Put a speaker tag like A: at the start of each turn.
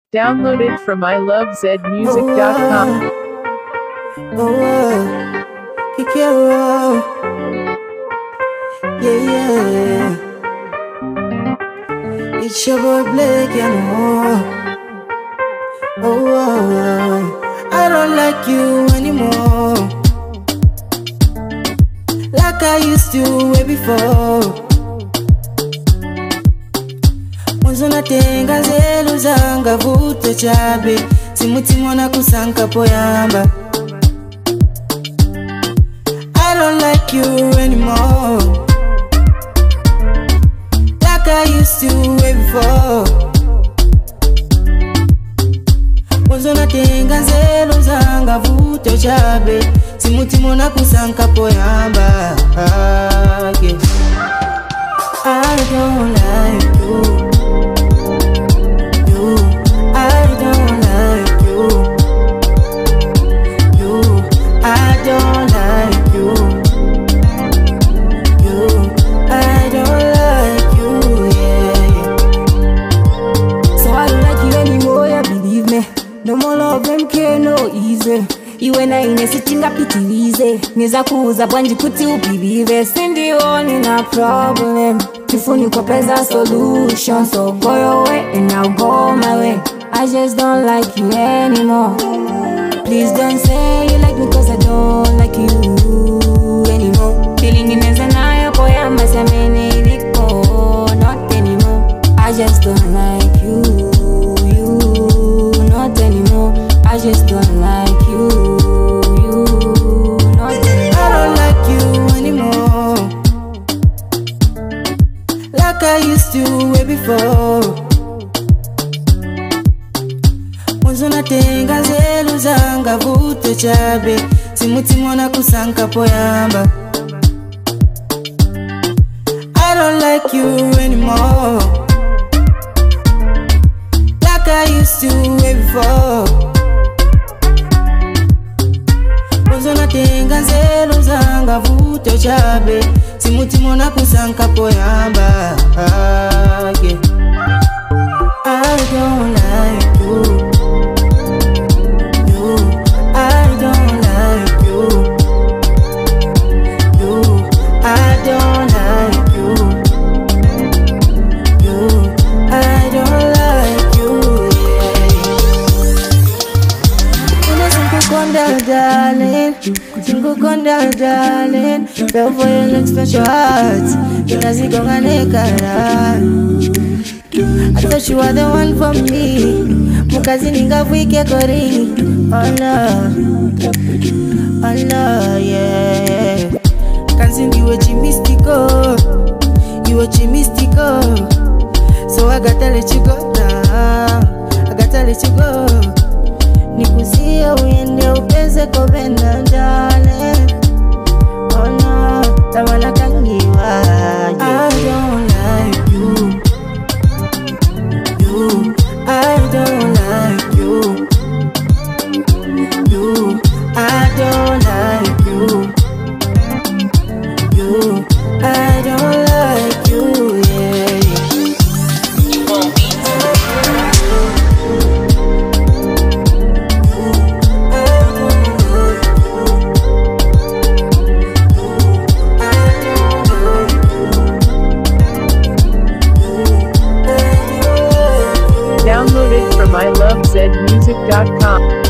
A: Downloaded from ilovezmusic.com.
B: Yeah. It's your boy Blake and I don't like you anymore, like I used to way before. Mwanzo natenga zelu zanga vuto chabe, simutima na kusanka poyamba. I don't like you anymore, like I used to way before. Mwanzo natenga zelu zanga vuto chabe, simutima na kusanka poyamba. I don't like you.
C: No more love them care no easy. Iwe na inesichinga pitilize, niza kuuza bwanji kuti upilive. Sindi only na problem, kifuni kwa pesa solution. So go your way and I'll go my way. I just don't like you anymore. Please don't say you like me cause I don't like you anymore. Feeling ineza nayo poyamba semeni liko, not anymore. I just don't like you, not anymore. I just don't like you, not anymore.
B: I don't like you anymore, like I used to way before. Mwanzo natenga zelu zanga vuto chabe, simutima na kusanka poyamba. I don't like you anymore, like I used to way before. Mwanzo natenga zelu zanga vuto chabe, simutima na kusanka poyamba. I don't like you. Singukonda darling, fell for your next special heart. I thought you were the one for me. Mukazi ningavwike korini. Oh no, yeah. Kanzi you were mystical, you were mystical. So I gotta let you go now, I gotta let you go. Nikuzie uende upeze kovena darling. Oh no, tawana kangiwa. I don't like you, I don't like you, I don't like you, I don't like you, yeah.
A: Downloaded from ilovezmusic.com.